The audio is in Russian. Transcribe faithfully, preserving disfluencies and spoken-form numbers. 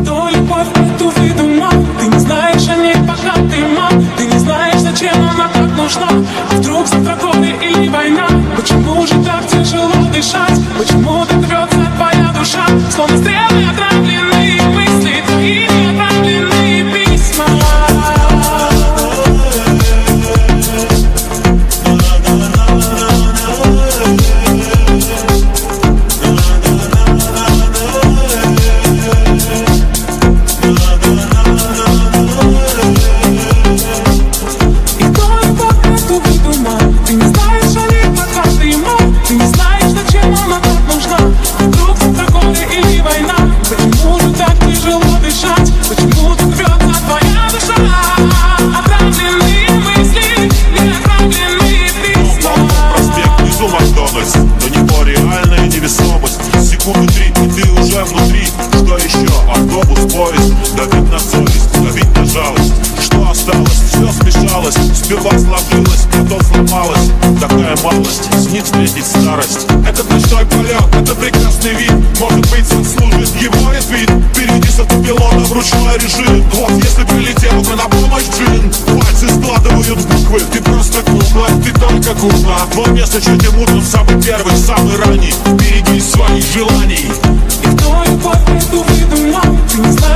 Кто любовь эту выдумал? Ты не знаешь о ней, пока ты мал. Ты не знаешь, зачем она так нужна. А вдруг завтра годы или война? Почему же так тяжело дышать? Почему так рвется твоя душа? Словно стрелы отравленные мысли, твои неотправленные письма. Но не то реальная невесомость. Секунды три, и ты уже внутри. Что еще? Автобус, поезд. Давить на совесть, давить на жалость. Что осталось? Все смешалось. Сперва сложилось, потом сломалось. Такая малость, с них встретить старость. Этот ночной полет, это прекрасный вид. Может быть, заслужит его ретвит. Впереди с автопилота в ручной режим. Вот если прилетел бы на помощь джин. Пальцы складывают буквы. Ты просто кукла, ты только кукла. Твое место чуть не мутно, самый первый, самый ранний. Береги своих желаний. И кто любовь эту выдумал? Ты не знаешь.